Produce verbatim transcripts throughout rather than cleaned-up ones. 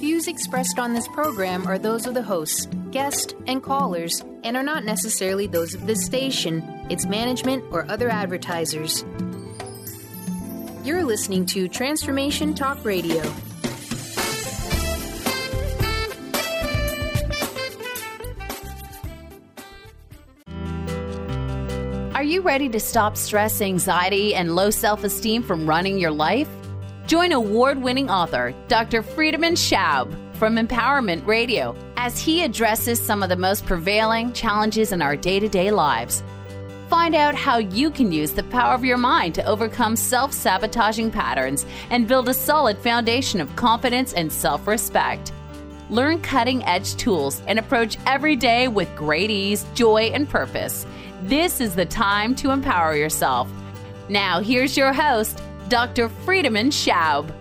Views expressed on this program are those of the hosts, guests, and callers, and are not necessarily those of this station, its management, or other advertisers. You're listening to Transformation Talk Radio. Are you ready to stop stress, anxiety, and low self-esteem from running your life? Join award-winning author Doctor Friedemann Schaub from Empowerment Radio as he addresses some of the most prevailing challenges in our day-to-day lives. Find out how you can use the power of your mind to overcome self-sabotaging patterns and build a solid foundation of confidence and self-respect. Learn cutting-edge tools and approach every day with great ease, joy, and purpose. This is the time to empower yourself. Now, here's your host, Doctor Friedemann Schaub.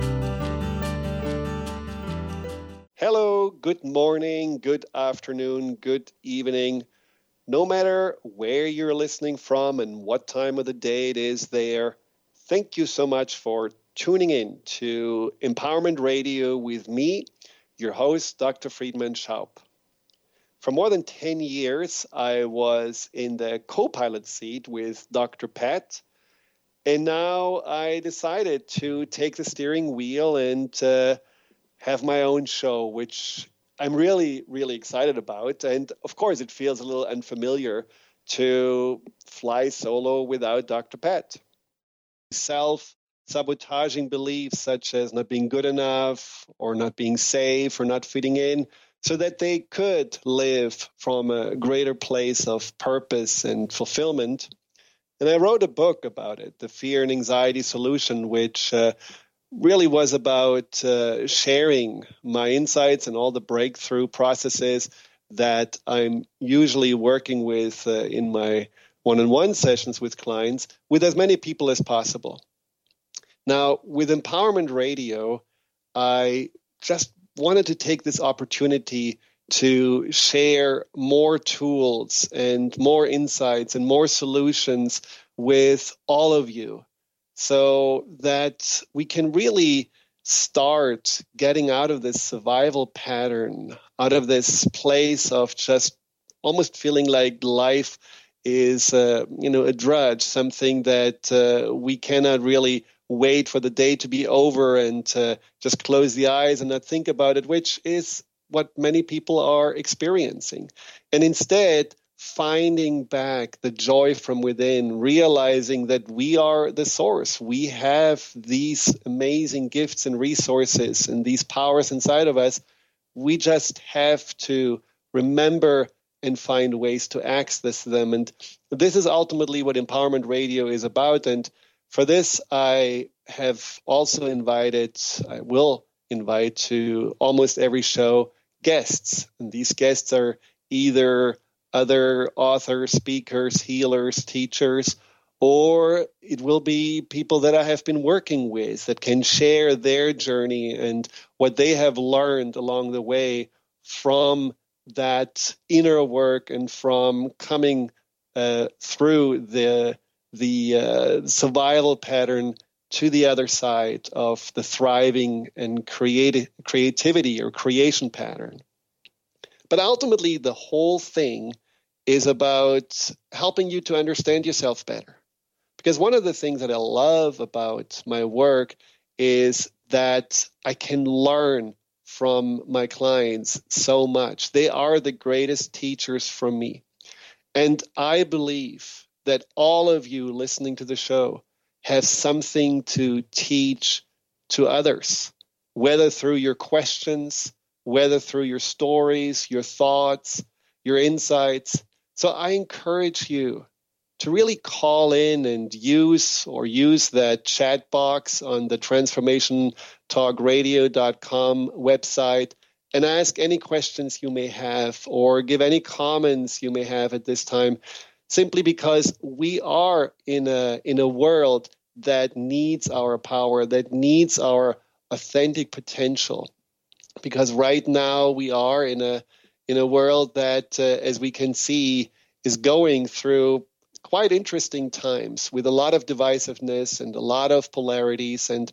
Hello, good morning, good afternoon, good evening. No matter where you're listening from and what time of the day it is there, thank you so much for tuning in to Empowerment Radio with me, your host, Doctor Friedemann Schaub. For more than ten years, I was in the co-pilot seat with Doctor Pat, and now I decided to take the steering wheel and uh, have my own show, which I'm really, really excited about. And of course, it feels a little unfamiliar to fly solo without Doctor Pat. Self-sabotaging beliefs such as not being good enough or not being safe or not fitting in, so that they could live from a greater place of purpose and fulfillment. And I wrote a book about it, The Fear and Anxiety Solution, which uh, really was about uh, sharing my insights and all the breakthrough processes that I'm usually working with uh, in my one-on-one sessions with clients with as many people as possible. Now, with Empowerment Radio, I just wanted to take this opportunity to share more tools and more insights and more solutions with all of you so that we can really start getting out of this survival pattern, out of this place of just almost feeling like life is, uh, you know, a drudge, something that uh, we cannot really wait for the day to be over and uh, just close the eyes and not think about it, which is what many people are experiencing. And instead, finding back the joy from within, realizing that we are the source. We have these amazing gifts and resources and these powers inside of us. We just have to remember and find ways to access them. And this is ultimately what Empowerment Radio is about. And for this, I have also invited, I will invite to almost every show guests. And these guests are either other authors, speakers, healers, teachers, or it will be people that I have been working with that can share their journey and what they have learned along the way from that inner work and from coming uh, through the the uh, survival pattern to the other side of the thriving and creati- creativity or creation pattern. But ultimately, the whole thing is about helping you to understand yourself better. Because one of the things that I love about my work is that I can learn from my clients so much. They are the greatest teachers from me. And I believe that all of you listening to the show have something to teach to others, whether through your questions, whether through your stories, your thoughts, your insights. So I encourage you to really call in and use or use that chat box on the transformation talk radio dot com website and ask any questions you may have or give any comments you may have at this time, simply because we are in a in a world that needs our power, that needs our authentic potential. Because right now we are in a in a world that, uh, as we can see, is going through quite interesting times with a lot of divisiveness and a lot of polarities. And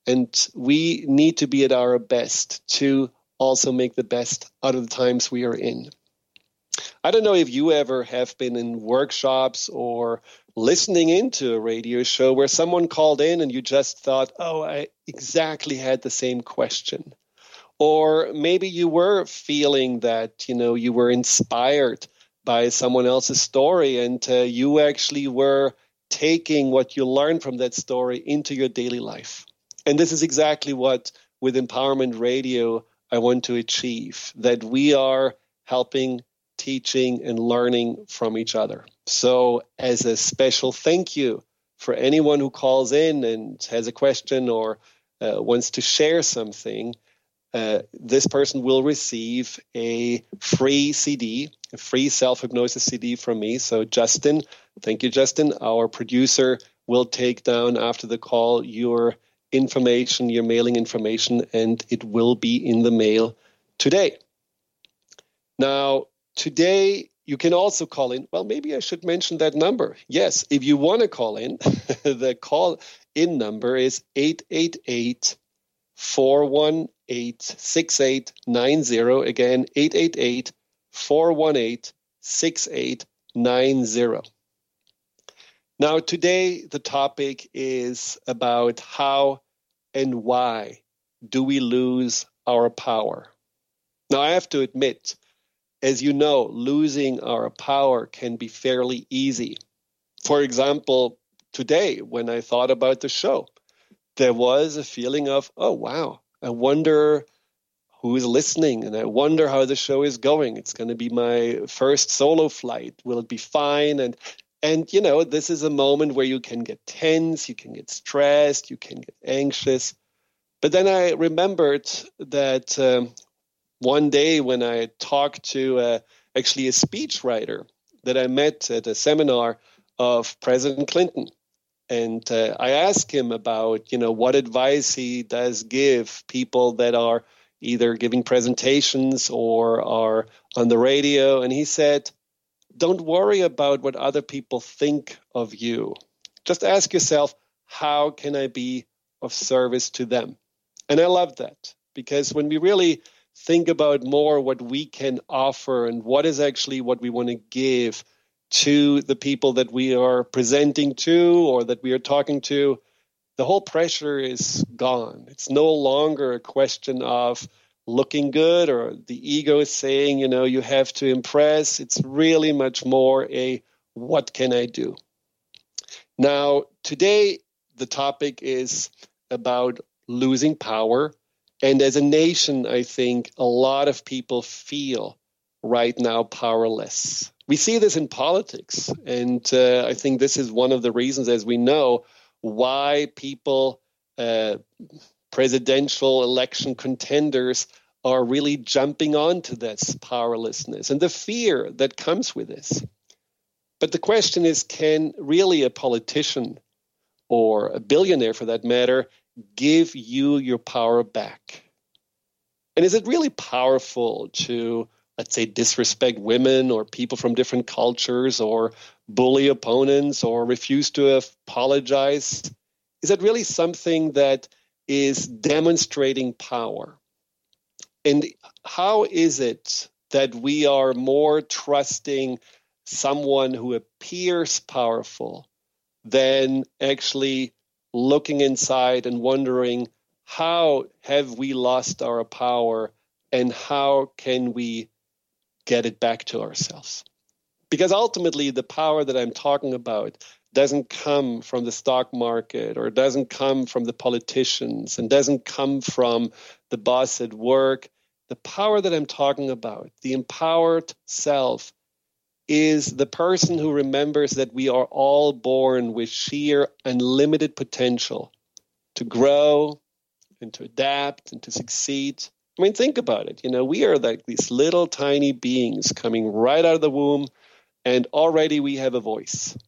And we need to be at our best to also make the best out of the times we are in. I don't know if you ever have been in workshops or listening into a radio show where someone called in and you just thought, oh, I exactly had the same question. Or maybe you were feeling that, you know, you were inspired by someone else's story and uh, you actually were taking what you learned from that story into your daily life. And this is exactly what, with Empowerment Radio, I want to achieve, that we are helping, teaching, and learning from each other. So as a special thank you for anyone who calls in and has a question or uh, wants to share something, uh, this person will receive a free C D, a free self-hypnosis C D from me. So Justin, thank you, Justin. Our producer will take down after the call your information, your mailing information, and it will be in the mail today. Now, today, you can also call in. Well, maybe I should mention that number. Yes, if you want to call in, the call-in number is eight eight eight, four one eight, six eight nine zero. Again, eight eight eight, four one eight, six eight nine zero. Now, today, the topic is about how and why do we lose our power. Now, I have to admit, as you know, losing our power can be fairly easy. For example, today, when I thought about the show, there was a feeling of, oh, wow, I wonder who is listening, and I wonder how the show is going. It's going to be my first solo flight. Will it be fine? And, and you know, this is a moment where you can get tense, you can get stressed, you can get anxious. But then I remembered that um, one day when I talked to uh, actually a speechwriter that I met at a seminar of President Clinton. And uh, I asked him about, you know, what advice he does give people that are either giving presentations or are on the radio. And he said, don't worry about what other people think of you. Just ask yourself, how can I be of service to them? And I love that, because when we really think about more what we can offer and what is actually what we want to give to the people that we are presenting to or that we are talking to, the whole pressure is gone. It's no longer a question of looking good or the ego is saying, you know, you have to impress. It's really much more a what can I do? Now, today, the topic is about losing power. And as a nation, I think a lot of people feel right now powerless. We see this in politics. And uh, I think this is one of the reasons, as we know, why people, uh, presidential election contenders, are really jumping onto this powerlessness and the fear that comes with this. But the question is, can really a politician or a billionaire, for that matter, give you your power back? And is it really powerful to, let's say, disrespect women or people from different cultures or bully opponents or refuse to apologize? Is that really something that is demonstrating power? And how is it that we are more trusting someone who appears powerful than actually looking inside and wondering, how have we lost our power and how can we get it back to ourselves? Because ultimately, the power that I'm talking about doesn't come from the stock market or doesn't come from the politicians and doesn't come from the boss at work. The power that I'm talking about, the empowered self, is the person who remembers that we are all born with sheer unlimited potential to grow and to adapt and to succeed. I mean, think about it. You know, we are like these little tiny beings coming right out of the womb, and already we have a voice.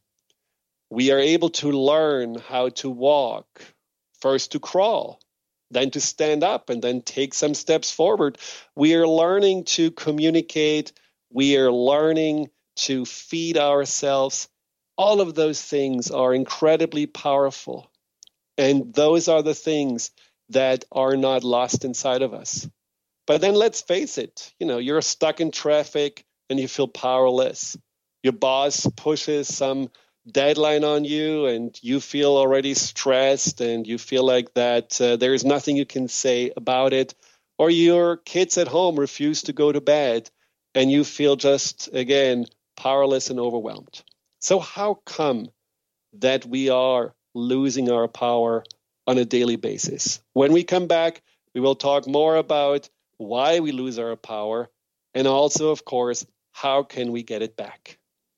We are able to learn how to walk, first to crawl, then to stand up, and then take some steps forward. We are learning to communicate. We are learning to feed ourselves. All of those things are incredibly powerful. And those are the things that are not lost inside of us. But then let's face it, you know, you're stuck in traffic and you feel powerless. Your boss pushes some deadline on you and you feel already stressed and you feel like that uh, there is nothing you can say about it. Or your kids at home refuse to go to bed and you feel just, again, powerless and overwhelmed. So how come that we are losing our power on a daily basis? When we come back, we will talk more about why we lose our power and also, of course, how can we get it back?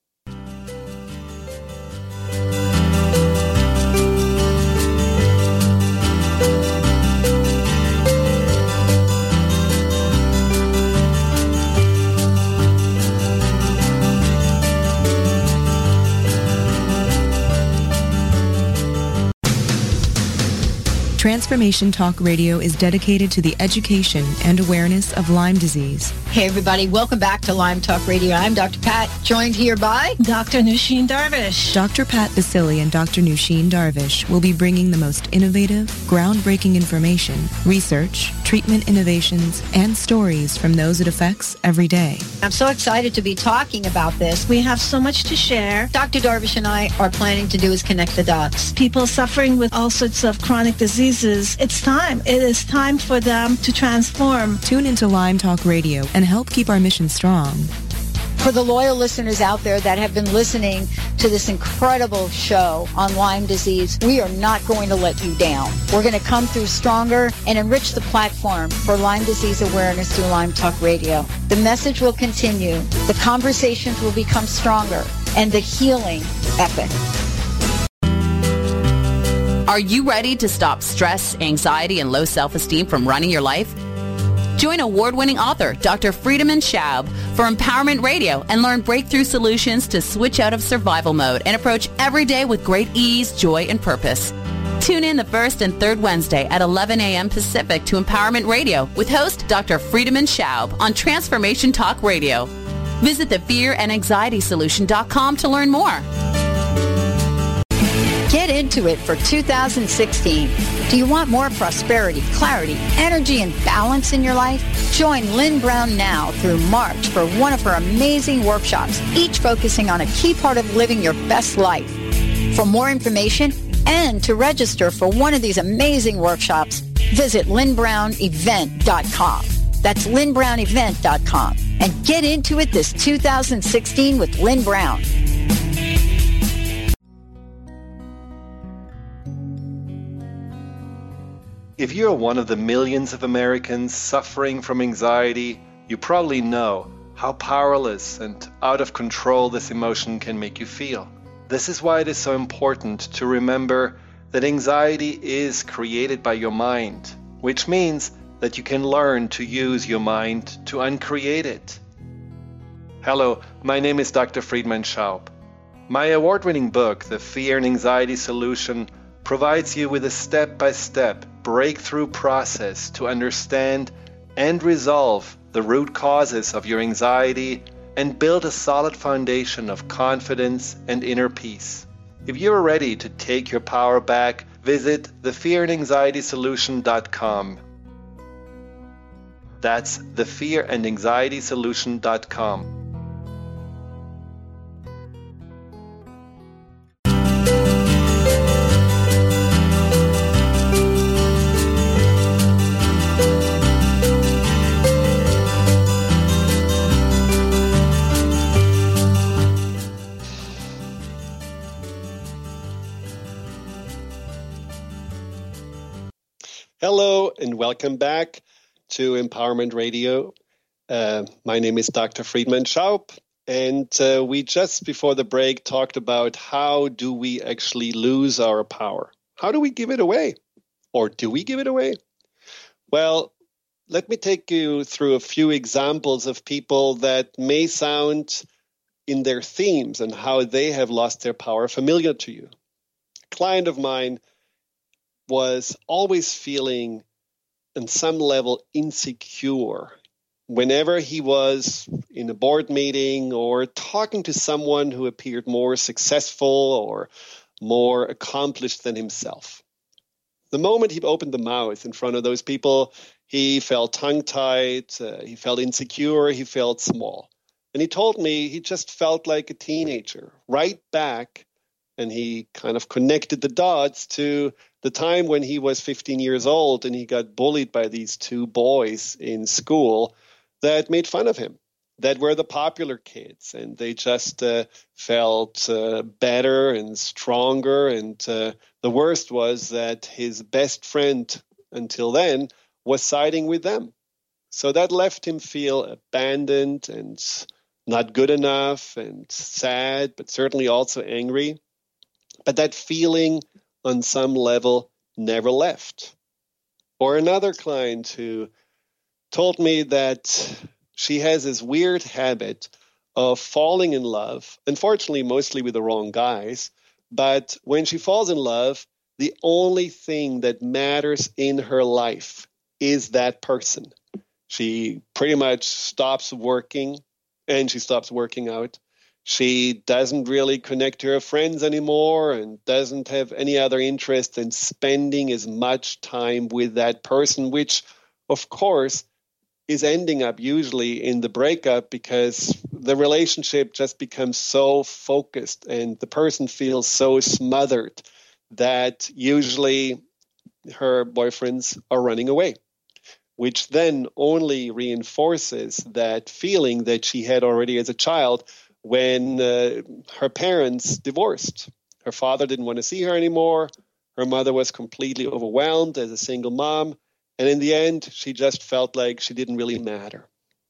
Transformation Talk Radio is dedicated to the education and awareness of Lyme disease. Hey everybody, welcome back to Lyme Talk Radio. I'm Doctor Pat, joined here by Doctor Nusheen Darvish. Doctor Pat Basili and Doctor Nusheen Darvish will be bringing the most innovative, groundbreaking information, research, treatment innovations, and stories from those it affects every day. I'm so excited to be talking about this. We have so much to share. Doctor Darvish and I are planning to do is connect the dots. People suffering with all sorts of chronic diseases, it's time. It is time for them to transform. Tune into Lyme Talk Radio and help keep our mission strong. For the loyal listeners out there that have been listening to this incredible show on Lyme disease, we are not going to let you down. We're going to come through stronger and enrich the platform for Lyme disease awareness through Lyme Talk Radio. The message will continue, the conversations will become stronger, and the healing epic. Are you ready to stop stress, anxiety, and low self-esteem from running your life? Join award-winning author Doctor Friedemann Schaub for Empowerment Radio and learn breakthrough solutions to switch out of survival mode and approach every day with great ease, joy, and purpose. Tune in the first and third Wednesday at eleven a.m. Pacific to Empowerment Radio with host Doctor Friedemann Schaub on Transformation Talk Radio. Visit the fear and anxiety solution dot com to learn more. Get into it for two thousand sixteen. Do you want more prosperity, clarity, energy, and balance in your life? Join Lynn Brown now through March for one of her amazing workshops, each focusing on a key part of living your best life. For more information and to register for one of these amazing workshops, visit lynn brown event dot com. That's lynn brown event dot com. And get into it this two thousand sixteen with Lynn Brown. If you're one of the millions of Americans suffering from anxiety, you probably know how powerless and out of control this emotion can make you feel. This is why it is so important to remember that anxiety is created by your mind, which means that you can learn to use your mind to uncreate it. Hello, my name is Doctor Friedemann Schaub. My award-winning book, The Fear and Anxiety Solution, provides you with a step-by-step breakthrough process to understand and resolve the root causes of your anxiety and build a solid foundation of confidence and inner peace. If you are ready to take your power back, visit the fear and anxiety solution dot com. That's the fear and anxiety solution dot com. Hello and welcome back to Empowerment Radio. Uh, my name is Doctor Friedemann Schaub, and uh, we just before the break talked about how do we actually lose our power? How do we give it away? Or do we give it away? Well, let me take you through a few examples of people that may sound in their themes and how they have lost their power familiar to you. A client of mine was always feeling on some level insecure whenever he was in a board meeting or talking to someone who appeared more successful or more accomplished than himself. The moment he opened the mouth in front of those people, he felt tongue-tied, uh, he felt insecure, he felt small. And he told me he just felt like a teenager, right back, and he kind of connected the dots to the time when he was fifteen years old and he got bullied by these two boys in school that made fun of him, that were the popular kids, and they just uh, felt uh, better and stronger. And uh, the worst was that his best friend until then was siding with them. So that left him feel abandoned and not good enough and sad, but certainly also angry. But that feeling on some level never left. Or another client who told me that she has this weird habit of falling in love, unfortunately mostly with the wrong guys, but when she falls in love, the only thing that matters in her life is that person. She pretty much stops working and she stops working out. She doesn't really connect to her friends anymore and doesn't have any other interest in spending as much time with that person, which, of course, is ending up usually in the breakup because the relationship just becomes so focused and the person feels so smothered that usually her boyfriends are running away, which then only reinforces that feeling that she had already as a child when uh, her parents divorced. Her father didn't want to see her anymore. Her mother was completely overwhelmed as a single mom. And in the end, she just felt like she didn't really matter.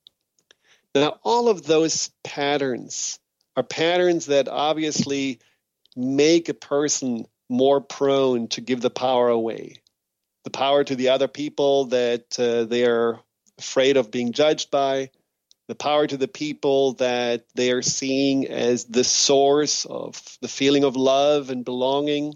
Now, all of those patterns are patterns that obviously make a person more prone to give the power away. The power to the other people that uh, they are afraid of being judged by, the power to the people that they are seeing as the source of the feeling of love and belonging.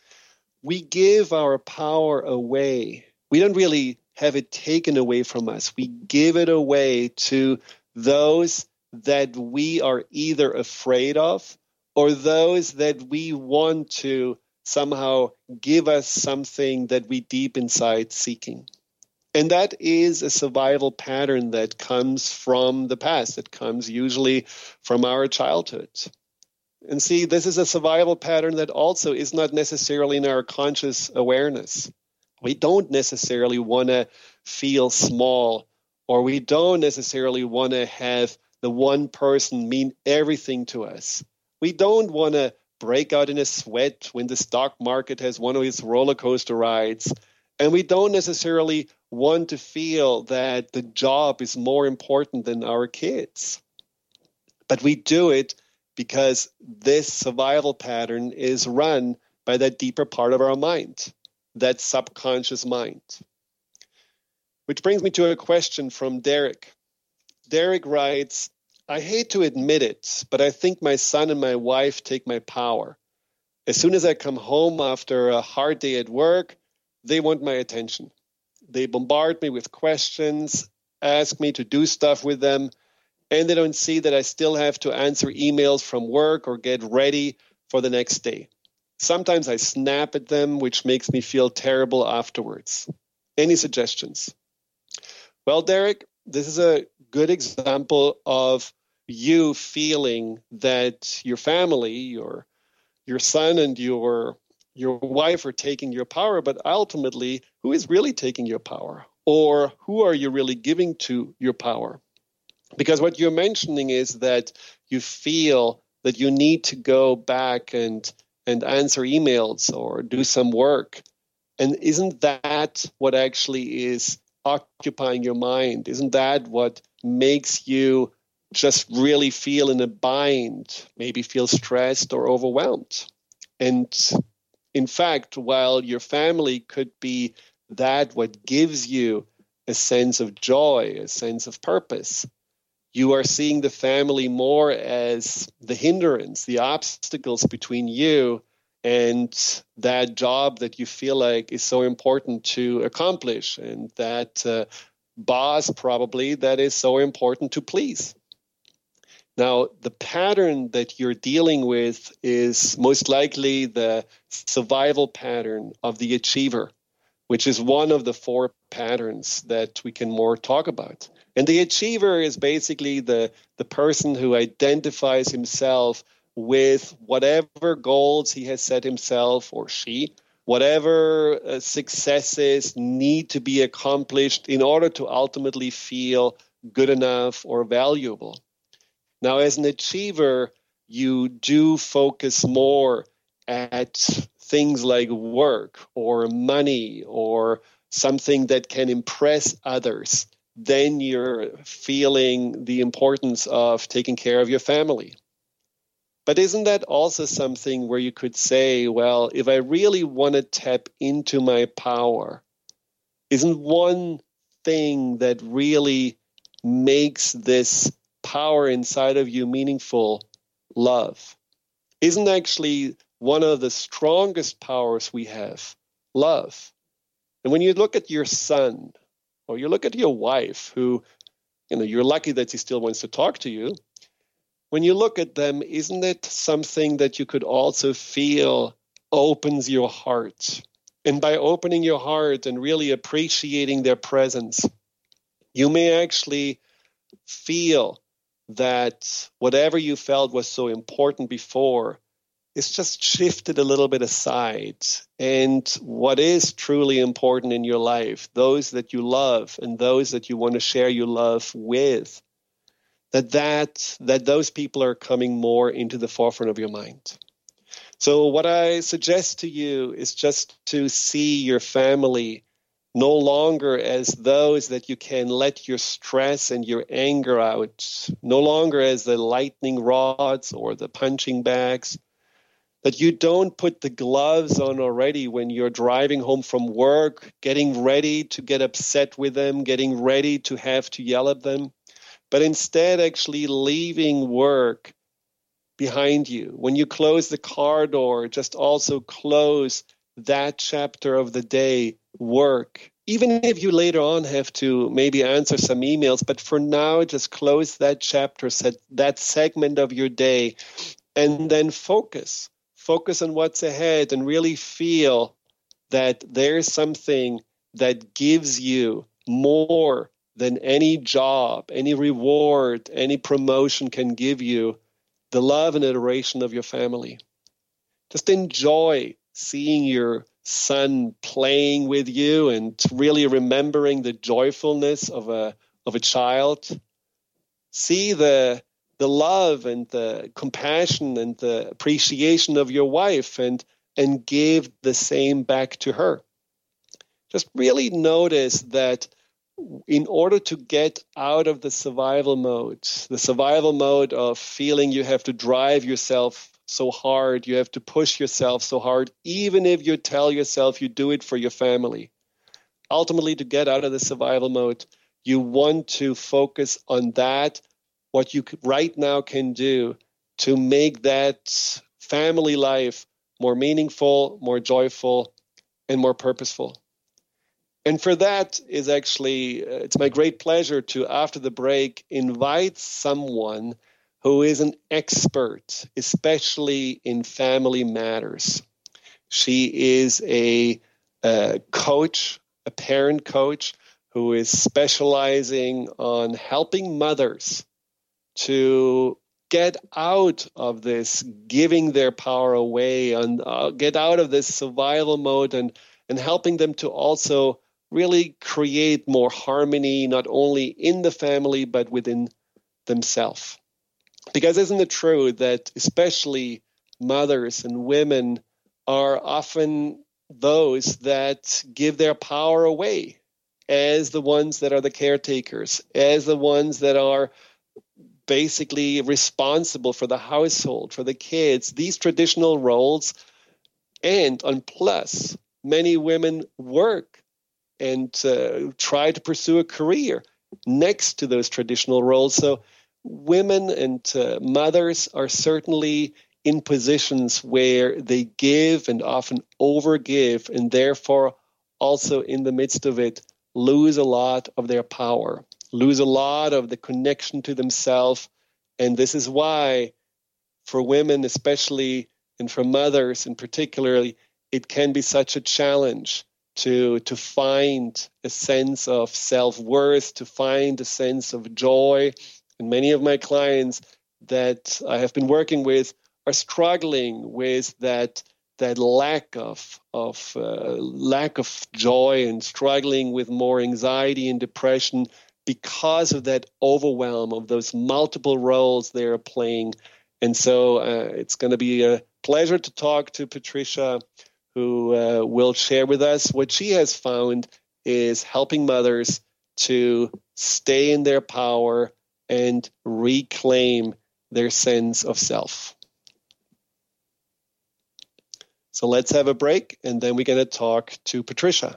We give our power away. We don't really have it taken away from us. We give it away to those that we are either afraid of or those that we want to somehow give us something that we deep inside seeking. And that is a survival pattern that comes from the past. It comes usually from our childhood. And see, this is a survival pattern that also is not necessarily in our conscious awareness. We don't necessarily want to feel small, or we don't necessarily want to have the one person mean everything to us. We don't want to break out in a sweat when the stock market has one of its roller coaster rides. And we don't necessarily want to feel that the job is more important than our kids. But we do it because this survival pattern is run by that deeper part of our mind, that subconscious mind. Which brings me to a question from Derek. Derek writes, I hate to admit it, but I think my son and my wife take my power. As soon as I come home after a hard day at work, they want my attention. They bombard me with questions, ask me to do stuff with them, and they don't see that I still have to answer emails from work or get ready for the next day. Sometimes I snap at them, which makes me feel terrible afterwards. Any suggestions? Well, Derek, this is a good example of you feeling that your family, your your son and your your wife are taking your power, but ultimately, who is really taking your power? Or who are you really giving to your power? Because what you're mentioning is that you feel that you need to go back and and answer emails or do some work. And isn't that what actually is occupying your mind? Isn't that what makes you just really feel in a bind, maybe feel stressed or overwhelmed? And in fact, while your family could be that what gives you a sense of joy, a sense of purpose, you are seeing the family more as the hindrance, the obstacles between you and that job that you feel like is so important to accomplish, and that uh, boss probably that is so important to please. Now, the pattern that you're dealing with is most likely the survival pattern of the achiever, which is one of the four patterns that we can more talk about. And the achiever is basically the, the person who identifies himself with whatever goals he has set himself or she, whatever uh, successes need to be accomplished in order to ultimately feel good enough or valuable. Now, as an achiever, you do focus more at things like work or money or something that can impress others. Then you're feeling the importance of taking care of your family. But isn't that also something where you could say, well, if I really want to tap into my power, isn't one thing that really makes this power inside of you meaningful love? Isn't actually one of the strongest powers we have love? And when you look at your son, or you look at your wife, who, you know, you're lucky that she still wants to talk to you. When you look at them, isn't it something that you could also feel opens your heart? And by opening your heart and really appreciating their presence, you may actually feel that whatever you felt was so important before is just shifted a little bit aside. And what is truly important in your life, those that you love and those that you want to share your love with, that, that, that those people are coming more into the forefront of your mind. So what I suggest to you is just to see your family no longer as those that you can let your stress and your anger out, no longer as the lightning rods or the punching bags, that you don't put the gloves on already when you're driving home from work, getting ready to get upset with them, getting ready to have to yell at them, but instead actually leaving work behind you. When you close the car door, just also close that chapter of the day, work. Even if you later on have to maybe answer some emails, but for now, just close that chapter, set that segment of your day, and then focus. Focus on what's ahead and really feel that there's something that gives you more than any job, any reward, any promotion can give you, the love and adoration of your family. Just enjoy seeing your son playing with you and really remembering the joyfulness of a of a child. See the the love and the compassion and the appreciation of your wife and and give the same back to her. Just really notice that in order to get out of the survival mode, the survival mode of feeling you have to drive yourself so hard, you have to push yourself so hard, even if you tell yourself you do it for your family. Ultimately, to get out of the survival mode, you want to focus on that, what you right now can do to make that family life more meaningful, more joyful, and more purposeful. And for that is actually, uh, it's my great pleasure to, after the break, invite someone who is an expert, especially in family matters. She is a, a coach, a parent coach, who is specializing on helping mothers to get out of this giving their power away and uh, get out of this survival mode and, and helping them to also really create more harmony, not only in the family, but within themselves. Because isn't it true that especially mothers and women are often those that give their power away as the ones that are the caretakers, as the ones that are basically responsible for the household, for the kids, these traditional roles. And on plus, many women work and uh, try to pursue a career next to those traditional roles. So women and uh, mothers are certainly in positions where they give and often overgive, and therefore also in the midst of it lose a lot of their power, lose a lot of the connection to themselves. And this is why for women especially, and for mothers in particularly, it can be such a challenge to to find a sense of self-worth, to find a sense of joy. And many of my clients that I have been working with are struggling with that that lack of of uh, lack of joy, and struggling with more anxiety and depression because of that overwhelm of those multiple roles they are playing. And so uh, it's going to be a pleasure to talk to Patricia, who uh, will share with us what she has found is helping mothers to stay in their power and reclaim their sense of self. So let's have a break, and then we're going to talk to Patricia.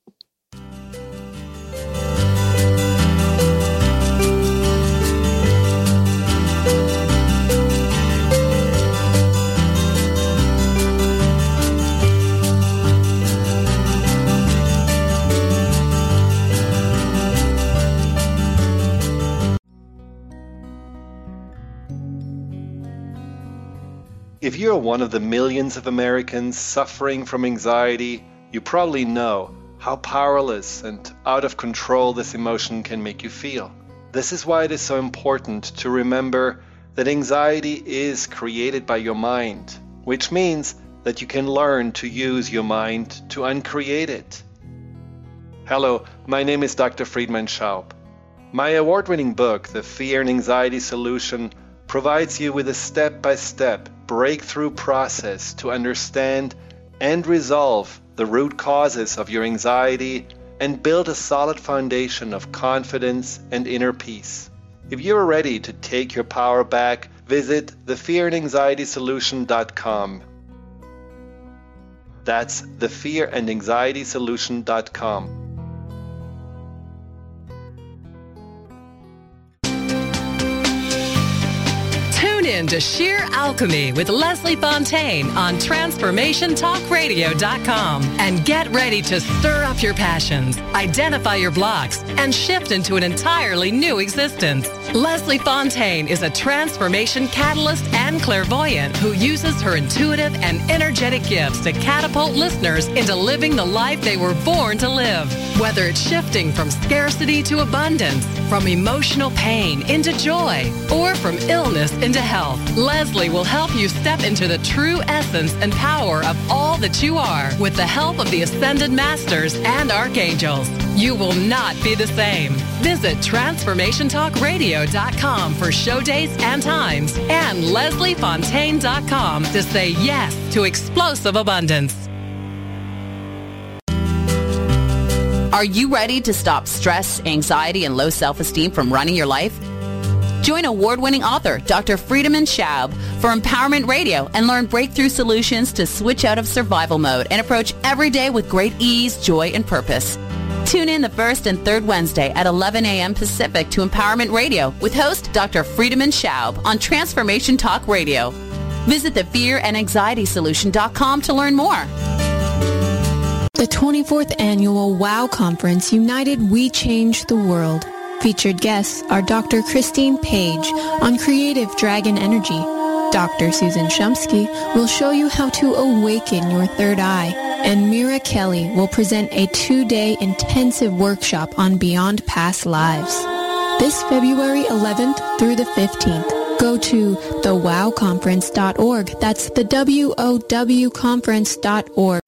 If you're one of the millions of Americans suffering from anxiety, you probably know how powerless and out of control this emotion can make you feel. This is why it is so important to remember that anxiety is created by your mind, which means that you can learn to use your mind to uncreate it. Hello, my name is Doctor Friedemann Schaub. My award-winning book, The Fear and Anxiety Solution, provides you with a step-by-step breakthrough process to understand and resolve the root causes of your anxiety and build a solid foundation of confidence and inner peace. If you're ready to take your power back, visit the fear and anxiety solution dot com. That's the fear and anxiety solution dot com. In to Sheer Alchemy with Leslie Fontaine on transformation talk radio dot com and get ready to stir up your passions, identify your blocks, and shift into an entirely new existence. Leslie Fontaine is a transformation catalyst and clairvoyant who uses her intuitive and energetic gifts to catapult listeners into living the life they were born to live. Whether it's shifting from scarcity to abundance, from emotional pain into joy, or from illness into health, Leslie will help you step into the true essence and power of all that you are with the help of the Ascended Masters and Archangels. You will not be the same. Visit transformation talk radio dot com for show dates and times and leslie fontaine dot com to say yes to explosive abundance. Are you ready to stop stress, anxiety, and low self-esteem from running your life? Join award-winning author Doctor Friedemann Schaub for Empowerment Radio and learn breakthrough solutions to switch out of survival mode and approach every day with great ease, joy, and purpose. Tune in the first and third Wednesday at eleven a.m. Pacific to Empowerment Radio with host Doctor Friedemann Schaub on Transformation Talk Radio. Visit the fear and anxiety solution dot com to learn more. The twenty-fourth Annual WOW Conference, United We Change the World. Featured guests are Doctor Christine Page on Creative Dragon Energy. Doctor Susan Shumsky will show you how to awaken your third eye. And Mira Kelly will present a two-day intensive workshop on Beyond Past Lives. This February eleventh through the fifteenth. Go to the wow conference dot org. That's the W O W conference dot org.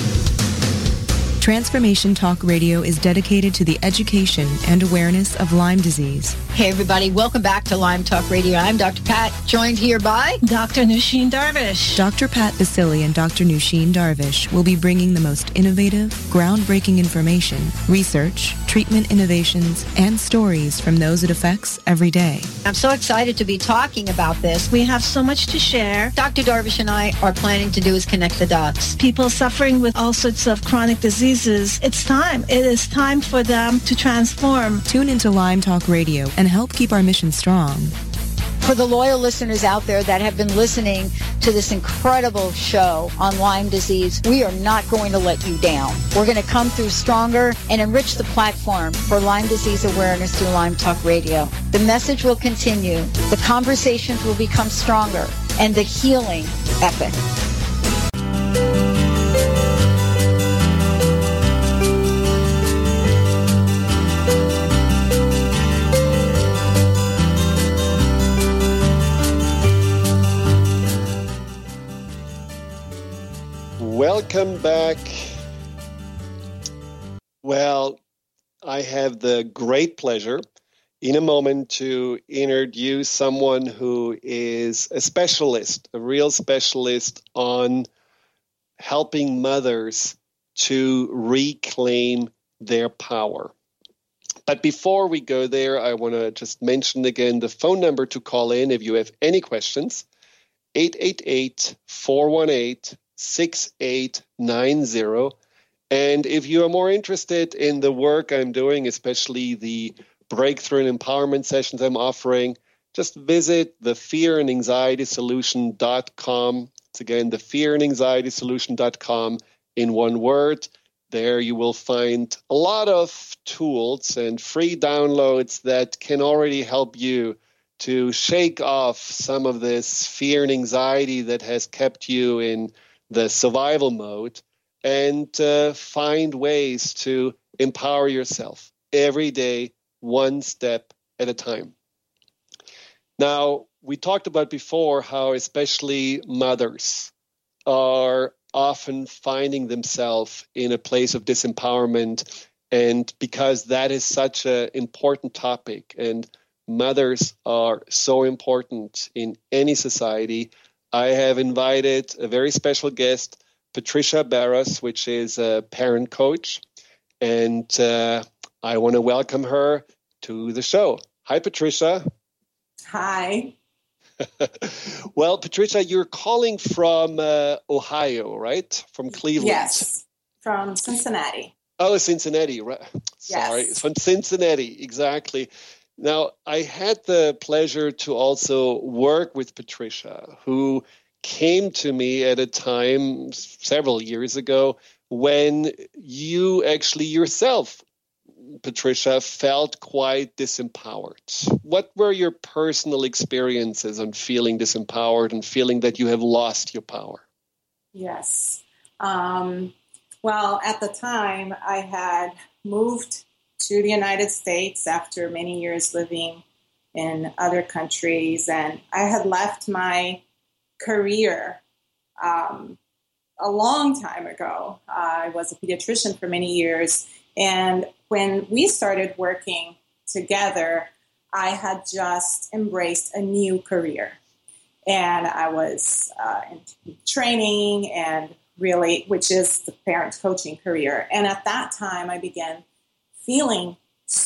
Transformation Talk Radio is dedicated to the education and awareness of Lyme disease. Hey, everybody. Welcome back to Lyme Talk Radio. I'm Doctor Pat, joined here by Doctor Nusheen Darvish. Doctor Pat Basili and Doctor Nusheen Darvish will be bringing the most innovative, groundbreaking information, research, treatment innovations, and stories from those it affects every day. I'm so excited to be talking about this. We have so much to share. Doctor Darvish and I are planning to do is connect the dots. People suffering with all sorts of chronic diseases, it's time. It is time for them to transform. Tune into Lyme Talk Radio and help keep our mission strong. For the loyal listeners out there that have been listening to this incredible show on Lyme disease, we are not going to let you down. We're going to come through stronger and enrich the platform for Lyme disease awareness through Lyme Talk Radio. The message will continue, the conversations will become stronger, and the healing epic. welcome back. Well, I have the great pleasure in a moment to introduce someone who is a specialist, a real specialist on helping mothers to reclaim their power. But before we go there, I want to just mention again the phone number to call in if you have any questions, eight eight eight, four one eight, six eight nine zero. And if you are more interested in the work I'm doing, especially the breakthrough and empowerment sessions I'm offering, just visit the fear and anxiety solution dot com. It's again, the fear and anxiety solution dot com in one word. There you will find a lot of tools and free downloads that can already help you to shake off some of this fear and anxiety that has kept you in the survival mode, and uh, find ways to empower yourself every day, one step at a time. Now, we talked about before how especially mothers are often finding themselves in a place of disempowerment, and because that is such an important topic, and mothers are so important in any society, I have invited a very special guest, Patricia Barros, which is a parent coach, and uh, I want to welcome her to the show. Hi, Patricia. Hi. Well, Patricia, you're calling from uh, Ohio, right? From Cleveland. Yes, from Cincinnati. Oh, Cincinnati, right? Yes. Sorry, from Cincinnati, exactly. Now, I had the pleasure to also work with Patricia, who came to me at a time several years ago when you actually yourself, Patricia, felt quite disempowered. What were your personal experiences on feeling disempowered and feeling that you have lost your power? Yes. Um, well, at the time, I had moved to the United States after many years living in other countries, and I had left my career um, a long time ago. Uh, I was a pediatrician for many years, and when we started working together, I had just embraced a new career, and I was uh, in training and really, which is the parent coaching career. And at that time, I began feeling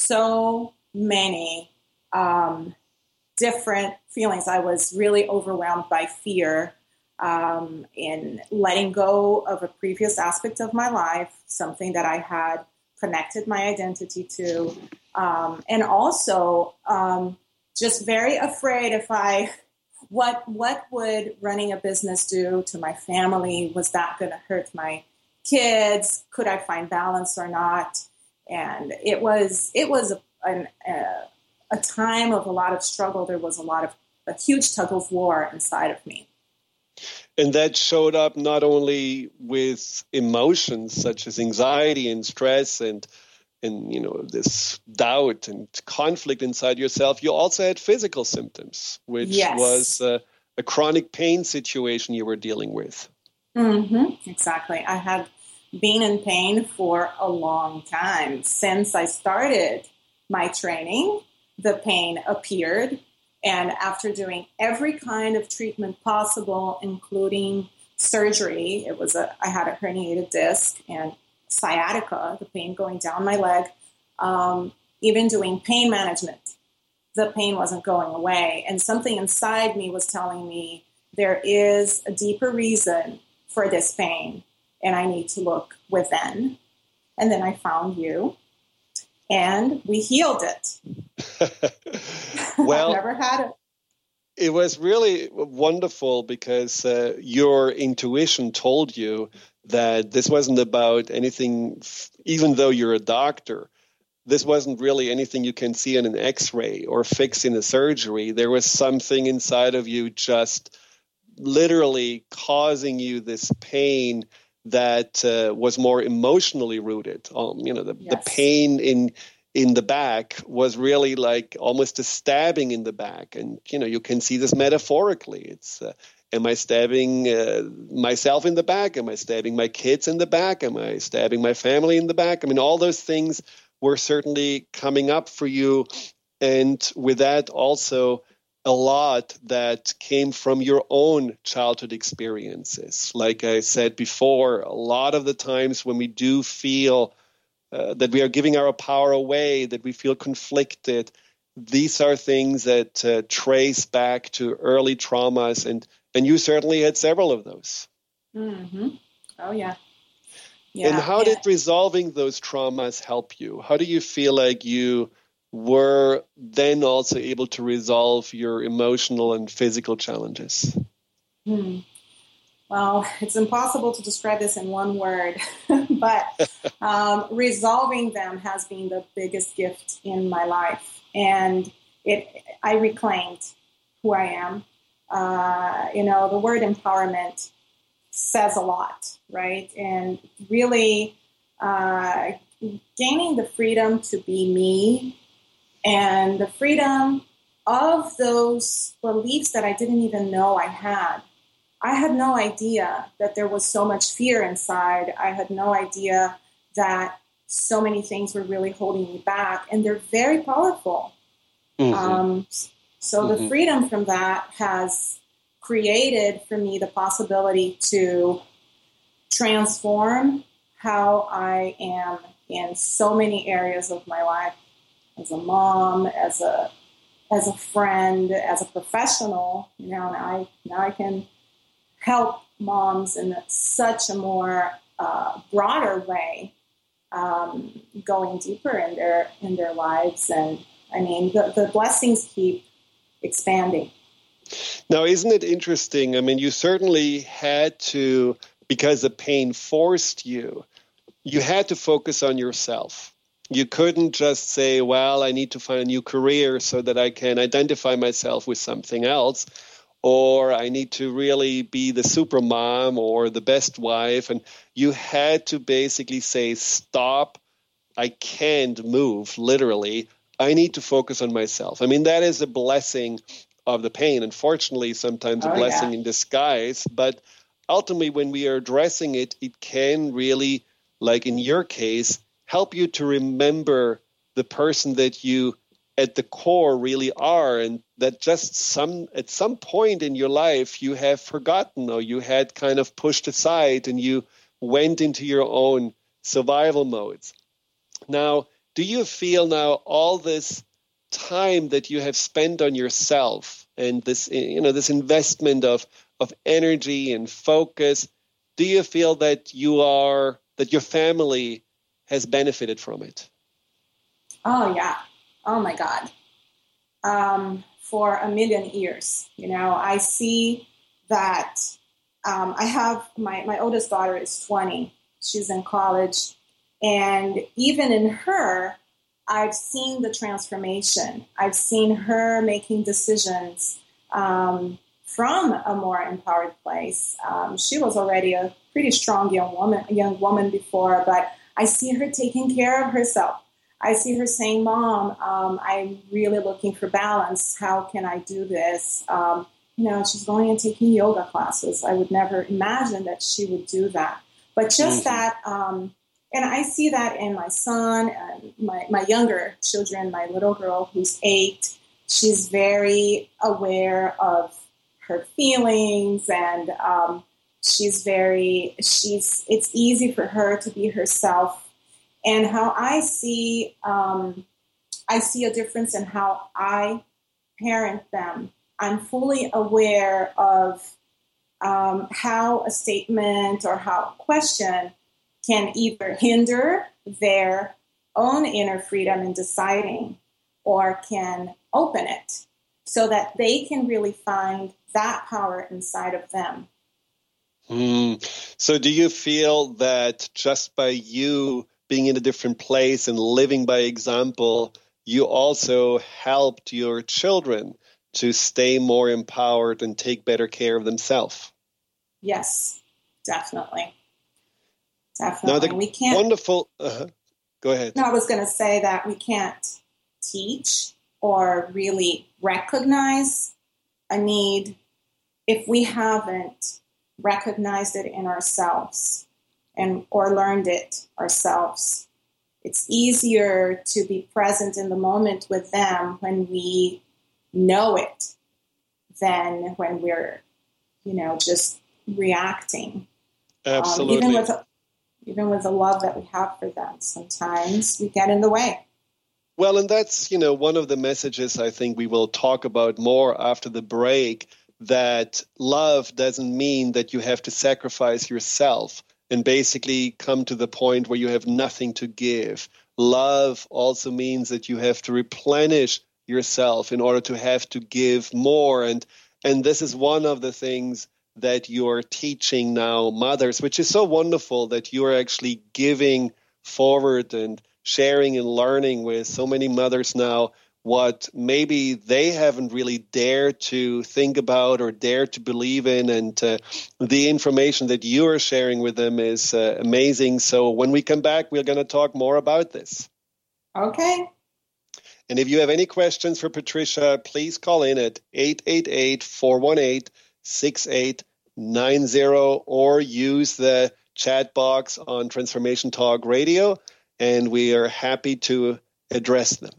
so many um, different feelings. I was really overwhelmed by fear um, in letting go of a previous aspect of my life, something that I had connected my identity to, um, and also um, just very afraid if I, what what would running a business do to my family? Was that going to hurt my kids? Could I find balance or not? And it was it was a, an, a, a time of a lot of struggle. There was a lot of a huge tug of war inside of me. And that showed up not only with emotions such as anxiety and stress and, and you know, this doubt and conflict inside yourself. You also had physical symptoms, which yes. was uh, a chronic pain situation you were dealing with. Mm-hmm. Exactly. I had been in pain for a long time. Since I started my training, the pain appeared. And after doing every kind of treatment possible, including surgery, it was a, I had a herniated disc and sciatica, the pain going down my leg, um, even doing pain management, the pain wasn't going away. And something inside me was telling me there is a deeper reason for this pain, and I need to look within. And then I found you, and we healed it. Well, I've never had it. It was really wonderful because uh, your intuition told you that this wasn't about anything, even though you're a doctor, this wasn't really anything you can see in an x-ray or fix in a surgery. There was something inside of you just literally causing you this pain that uh, was more emotionally rooted. Um, you know, the, yes. the pain in in the back was really like almost a stabbing in the back. And, you know, you can see this metaphorically. It's uh, Am I stabbing uh, myself in the back? Am I stabbing my kids in the back? Am I stabbing my family in the back? I mean, all those things were certainly coming up for you. And with that, also a lot that came from your own childhood experiences. Like I said before, a lot of the times when we do feel uh, that we are giving our power away, that we feel conflicted, these are things that uh, trace back to early traumas, and and you certainly had several of those. Mm-hmm. Oh, yeah. yeah. And how yeah. did resolving those traumas help you? How do you feel like you were then also able to resolve your emotional and physical challenges? Hmm. Well, it's impossible to describe this in one word, but um, resolving them has been the biggest gift in my life. And it, I reclaimed who I am. Uh, you know, the word empowerment says a lot, right? And really uh, gaining the freedom to be me and the freedom of those beliefs that I didn't even know I had. I had no idea that there was so much fear inside. I had no idea that so many things were really holding me back, and they're very powerful. Mm-hmm. Um, so mm-hmm. the freedom from that has created for me the possibility to transform how I am in so many areas of my life, as a mom, as a as a friend, as a professional. You know, now I now I can help moms in such a more uh, broader way, um, going deeper in their in their lives. And I mean, the, the blessings keep expanding. Now, isn't it interesting? I mean, you certainly had to, because the pain forced you, you had to focus on yourself. You couldn't just say, well, I need to find a new career so that I can identify myself with something else, or I need to really be the super mom or the best wife. And you had to basically say, stop, I can't move, literally. I need to focus on myself. I mean, that is a blessing of the pain. Unfortunately, sometimes a oh, blessing yeah. in disguise. But ultimately, when we are addressing it, it can really, like in your case, help you to remember the person that you at the core really are, and that just some at some point in your life you have forgotten, or you had kind of pushed aside, and you went into your own survival modes. Now, do you feel now all this time that you have spent on yourself and this, you know, this investment of of energy and focus, do you feel that you are that your family has benefited from it? Oh yeah. Oh my God. Um, for a million years, you know, I see that um, I have my, my oldest daughter is twenty. She's in college. And even in her, I've seen the transformation. I've seen her making decisions um, from a more empowered place. Um, she was already a pretty strong young woman, young woman before, but I see her taking care of herself. I see her saying, Mom, um, I'm really looking for balance. How can I do this? Um, you know, she's going and taking yoga classes. I would never imagine that she would do that. But just mm-hmm. that, um, and I see that in my son and my, my younger children, my little girl who's eight. She's very aware of her feelings, and um, she's very, she's, it's easy for her to be herself. And how I see, um, I see a difference in how I parent them. I'm fully aware of um, how a statement or how a question can either hinder their own inner freedom in deciding, or can open it so that they can really find that power inside of them. Mm. So do you feel that just by you being in a different place and living by example, you also helped your children to stay more empowered and take better care of themselves? Yes, definitely. Definitely. Now the we can't, wonderful, uh-huh. Go ahead. No, I was going to say that we can't teach or really recognize a need if we haven't recognized it in ourselves and or learned it ourselves, it's easier to be present in the moment with them when we know it than when we're, you know, just reacting. Absolutely. Um, even with even with the love that we have for them, sometimes we get in the way. Well, and that's, you know, one of the messages I think we will talk about more after the break, that love doesn't mean that you have to sacrifice yourself and basically come to the point where you have nothing to give. Love also means that you have to replenish yourself in order to have to give more. And and this is one of the things that you're teaching now mothers, which is so wonderful that you're actually giving forward and sharing and learning with so many mothers now what maybe they haven't really dared to think about or dare to believe in. And uh, the information that you are sharing with them is uh, amazing. So when we come back, we're going to talk more about this. Okay. And if you have any questions for Patricia, please call in at eight eight eight, four one eight, six eight nine zero or use the chat box on Transformation Talk Radio, and we are happy to address them.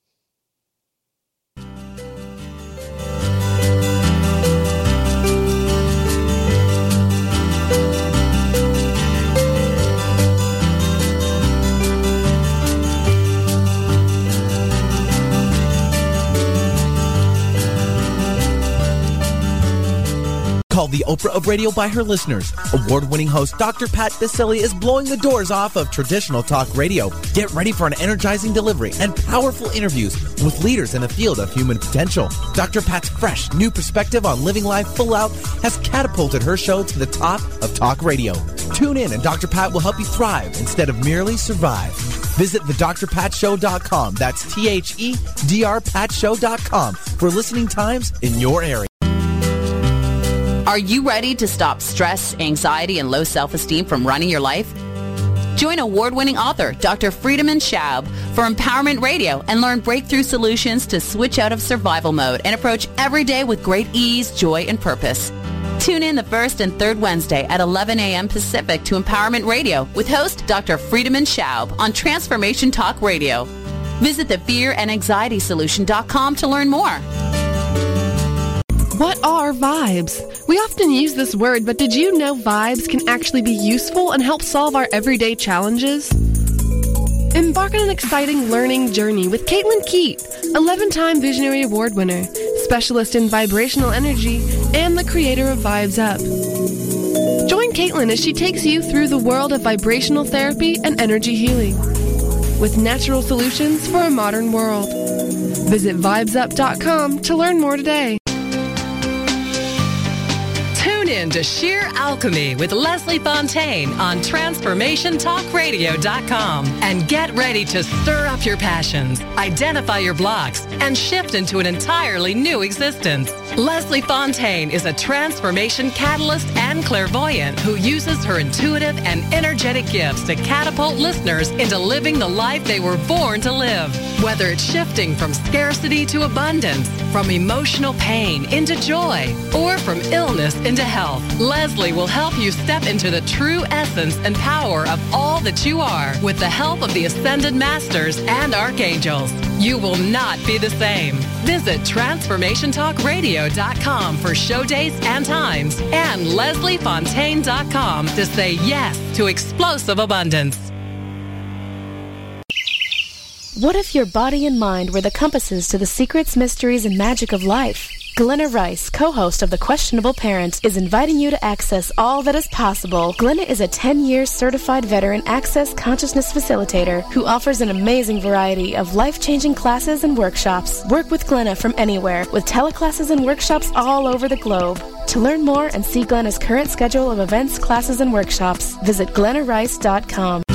Called the Oprah of radio by her listeners, award-winning host Doctor Pat Baccili is blowing the doors off of traditional talk radio. Get ready for an energizing delivery and powerful interviews with leaders in the field of human potential. Doctor Pat's fresh, new perspective on living life full out has catapulted her show to the top of talk radio. Tune in and Doctor Pat will help you thrive instead of merely survive. Visit the dr pat show dot com. That's T H E D R pat show dot com for listening times in your area. Are you ready to stop stress, anxiety, and low self-esteem from running your life? Join award-winning author Doctor Friedemann Schaub for Empowerment Radio and learn breakthrough solutions to switch out of survival mode and approach every day with great ease, joy, and purpose. Tune in the first and third Wednesday at eleven a.m. Pacific to Empowerment Radio with host Doctor Friedemann Schaub on Transformation Talk Radio. Visit the fear and anxiety solution dot com to learn more. What are vibes? We often use this word, but did you know vibes can actually be useful and help solve our everyday challenges? Embark on an exciting learning journey with Caitlin Keat, eleven-time Visionary Award winner, specialist in vibrational energy, and the creator of Vibes Up. Join Caitlin as she takes you through the world of vibrational therapy and energy healing with natural solutions for a modern world. Visit vibes up dot com to learn more today. Tune in to Sheer Alchemy with Leslie Fontaine on Transformation Talk Radio dot com and get ready to stir up your passions, identify your blocks, and shift into an entirely new existence. Leslie Fontaine is a transformation catalyst and clairvoyant who uses her intuitive and energetic gifts to catapult listeners into living the life they were born to live. Whether it's shifting from scarcity to abundance, from emotional pain into joy, or from illness into health, Leslie will help you step into the true essence and power of all that you are with the help of the Ascended Masters and Archangels. You will not be the same. Visit Transformation Talk Radio dot com for show dates and times and Leslie Fontaine dot com to say yes to explosive abundance. What if your body and mind were the compasses to the secrets, mysteries, and magic of life? Glenna Rice, co-host of The Questionable Parent, is inviting you to access all that is possible. Glenna is a ten-year certified veteran Access Consciousness facilitator who offers an amazing variety of life-changing classes and workshops. Work with Glenna from anywhere with teleclasses and workshops all over the globe. To learn more and see Glenna's current schedule of events, classes, and workshops, visit glenna rice dot com.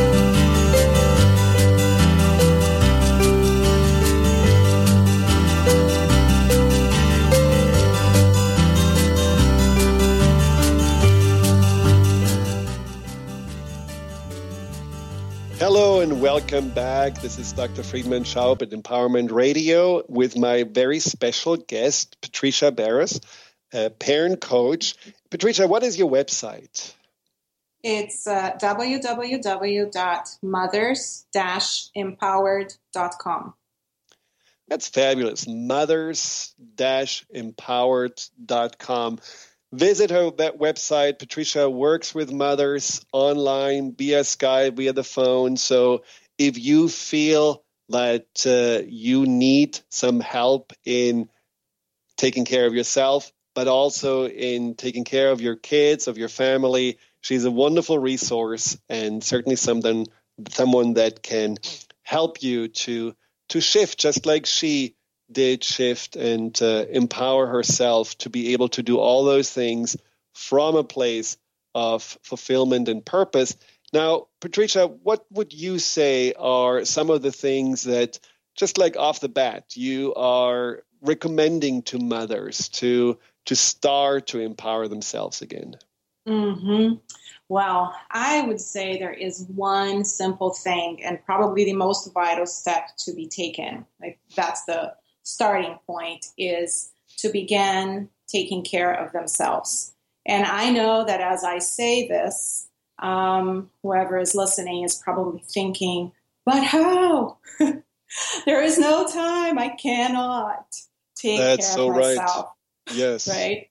Hello and welcome back. This is Doctor Friedemann Schaub at Empowerment Radio with my very special guest, Patricia Barris. a parent coach. Patricia, what is your website? It's uh, w w w dot mothers dash empowered dot com. That's fabulous. mothers dash empowered dot com. Visit her that website. Patricia works with mothers online, via Skype, via the phone. So if you feel that uh, you need some help in taking care of yourself, but also in taking care of your kids, of your family, she's a wonderful resource and certainly something, someone that can help you to to shift just like she did shift and uh, empower herself to be able to do all those things from a place of fulfillment and purpose. Now, Patricia, what would you say are some of the things that, just like off the bat, you are recommending to mothers to to start to empower themselves again? Mm-hmm. Well, I would say there is one simple thing and probably the most vital step to be taken. Like that's the starting point, is to begin taking care of themselves. And I know that as I say this, um, whoever is listening is probably thinking, but how? There is no time. I cannot take That's care so of myself. Right. Yes. Right.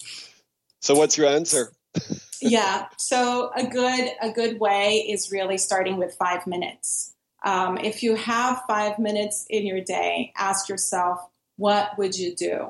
So what's your answer? Yeah. So a good a good way is really starting with five minutes. Um, if you have five minutes in your day, ask yourself, what would you do?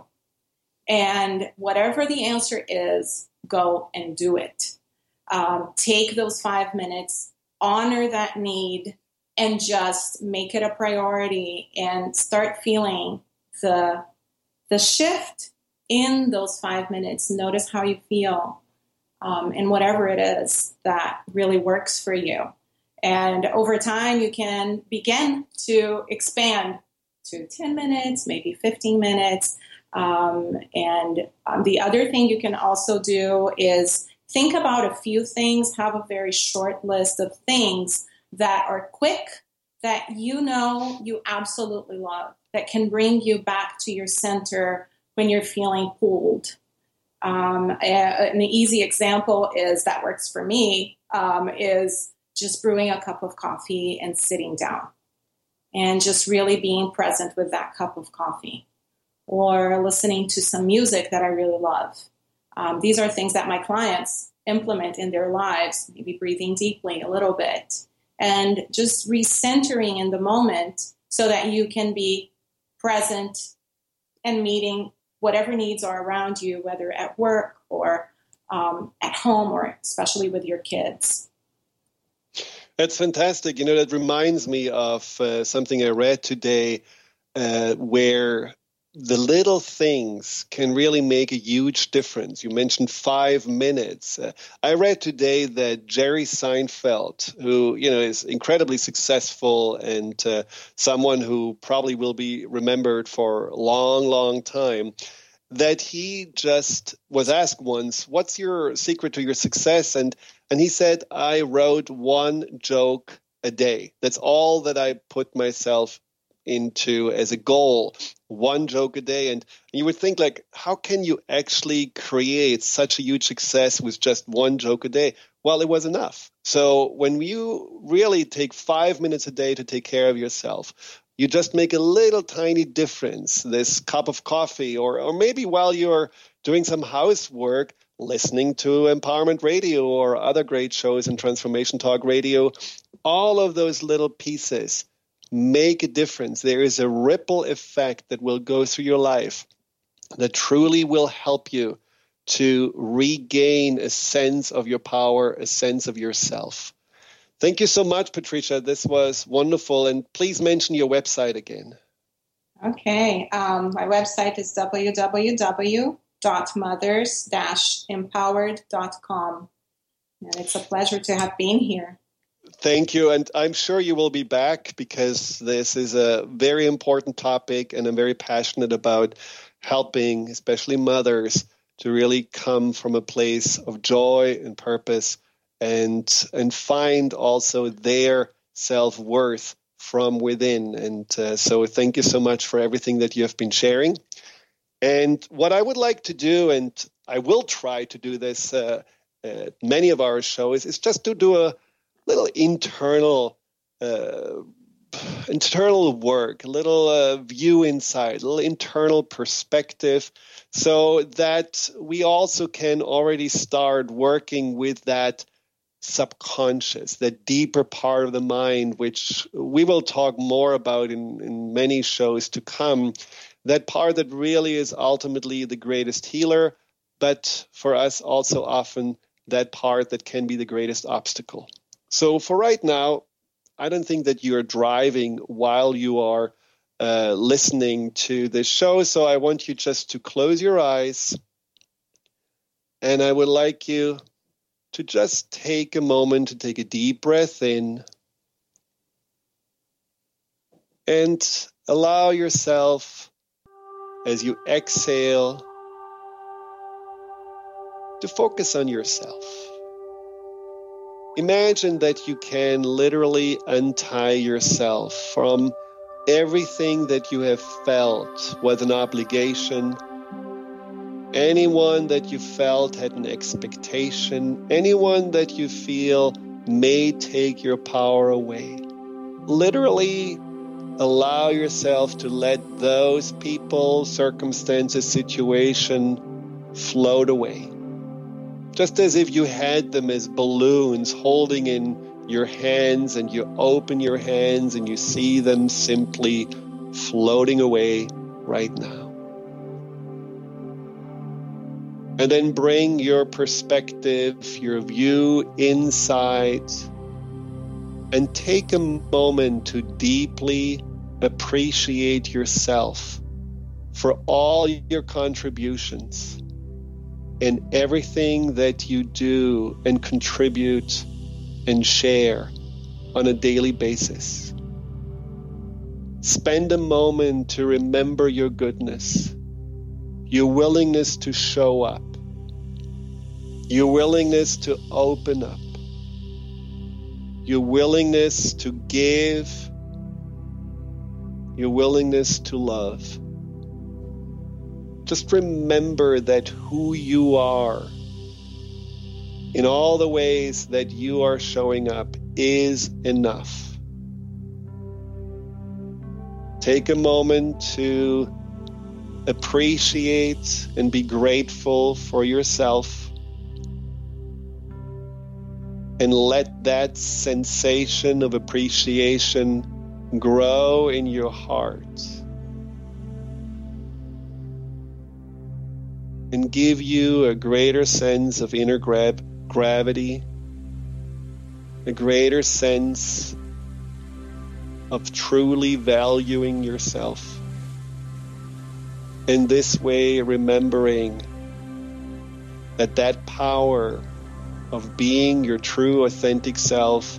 And whatever the answer is, go and do it. Um, take those five minutes, honor that need, and just make it a priority and start feeling the the shift in those five minutes. Notice how you feel. Um, and whatever it is that really works for you. And over time, you can begin to expand to ten minutes, maybe fifteen minutes. Um, and um, the other thing you can also do is think about a few things, have a very short list of things that are quick, that you know you absolutely love, that can bring you back to your center when you're feeling pulled. Um, an easy example is that works for me um, is just brewing a cup of coffee and sitting down and just really being present with that cup of coffee, or listening to some music that I really love. Um, these are things that my clients implement in their lives, maybe breathing deeply a little bit and just recentering in the moment so that you can be present and meeting whatever needs are around you, whether at work or um, at home, or especially with your kids. That's fantastic. You know, that reminds me of uh, something I read today uh, where the little things can really make a huge difference. You mentioned five minutes. Uh, I read today that Jerry Seinfeld, who, you know, is incredibly successful and uh, someone who probably will be remembered for a long, long time, that he just was asked once, what's your secret to your success? And and he said, I wrote one joke a day. That's all that I put myself into as a goal, one joke a day. And you would think, like, how can you actually create such a huge success with just one joke a day? Well, it was enough. So when you really take five minutes a day to take care of yourself, you just make a little tiny difference. This cup of coffee, or or maybe while you're doing some housework, listening to Empowerment Radio or other great shows in Transformation Talk Radio, all of those little pieces make a difference. There is a ripple effect that will go through your life that truly will help you to regain a sense of your power, a sense of yourself. Thank you so much, Patricia. This was wonderful. And please mention your website again. Okay. Um, my website is w w w dot mothers dash empowered dot com. And it's a pleasure to have been here. Thank you. And I'm sure you will be back, because this is a very important topic, and I'm very passionate about helping, especially mothers, to really come from a place of joy and purpose, and and find also their self-worth from within. And uh, so thank you so much for everything that you have been sharing. And what I would like to do, and I will try to do this uh, at many of our shows, is just to do a little internal uh, internal work, a little uh, view inside, a little internal perspective, so that we also can already start working with that subconscious, that deeper part of the mind, which we will talk more about in, in many shows to come, that part that really is ultimately the greatest healer, but for us also often that part that can be the greatest obstacle. So for right now, I don't think that you're driving while you are uh, listening to this show. So I want you just to close your eyes. And I would like you to just take a moment to take a deep breath in and allow yourself, as you exhale, to focus on yourself. Imagine that you can literally untie yourself from everything that you have felt was an obligation, anyone that you felt had an expectation, anyone that you feel may take your power away. Literally allow yourself to let those people, circumstances, situation float away. Just as if you had them as balloons holding in your hands, and you open your hands and you see them simply floating away right now. And then bring your perspective, your view inside, and take a moment to deeply appreciate yourself for all your contributions and everything that you do and contribute and share on a daily basis. Spend a moment to remember your goodness, your willingness to show up, your willingness to open up, your willingness to give, your willingness to love. Just remember that who you are in all the ways that you are showing up is enough. Take a moment to appreciate and be grateful for yourself, and let that sensation of appreciation grow in your heart and give you a greater sense of inner gra- gravity, a greater sense of truly valuing yourself. In this way, remembering that that power of being your true, authentic self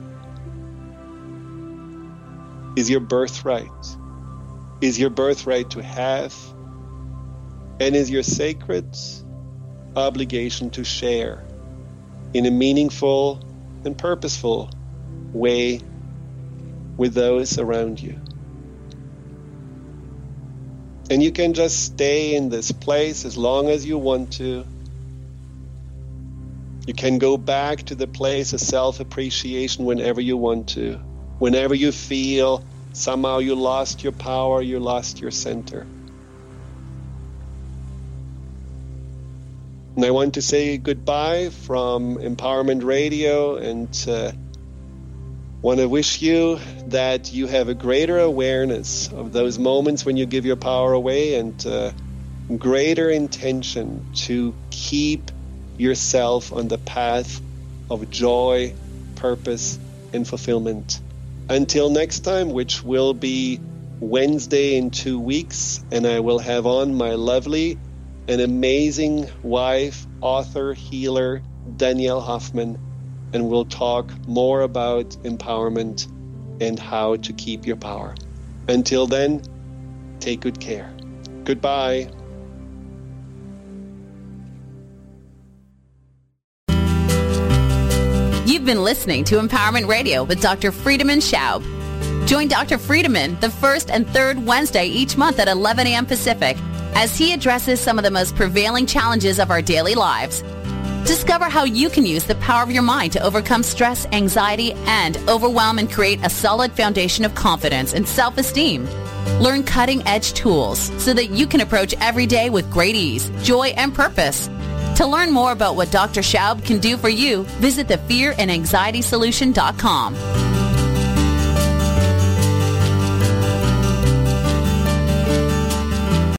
is your birthright, is your birthright to have, and is your sacred obligation to share in a meaningful and purposeful way with those around you. And you can just stay in this place as long as you want to. You can go back to the place of self-appreciation whenever you want to. Whenever you feel somehow you lost your power, you lost your center. And I want to say goodbye from Empowerment Radio, and uh, want to wish you that you have a greater awareness of those moments when you give your power away, and uh, greater intention to keep yourself on the path of joy, purpose, and fulfillment. Until next time, which will be Wednesday in two weeks, and I will have on my lovely and amazing wife, author, healer, Danielle Hoffman, and we'll talk more about empowerment and how to keep your power. Until then, take good care. Goodbye. You've been listening to Empowerment Radio with Doctor Friedemann Schaub. Join Doctor Friedemann the first and third Wednesday each month at eleven a.m. Pacific as he addresses some of the most prevailing challenges of our daily lives. Discover how you can use the power of your mind to overcome stress, anxiety, and overwhelm and create a solid foundation of confidence and self-esteem. Learn cutting-edge tools so that you can approach every day with great ease, joy, and purpose. To learn more about what Doctor Schaub can do for you, visit the fear and anxiety solution dot com.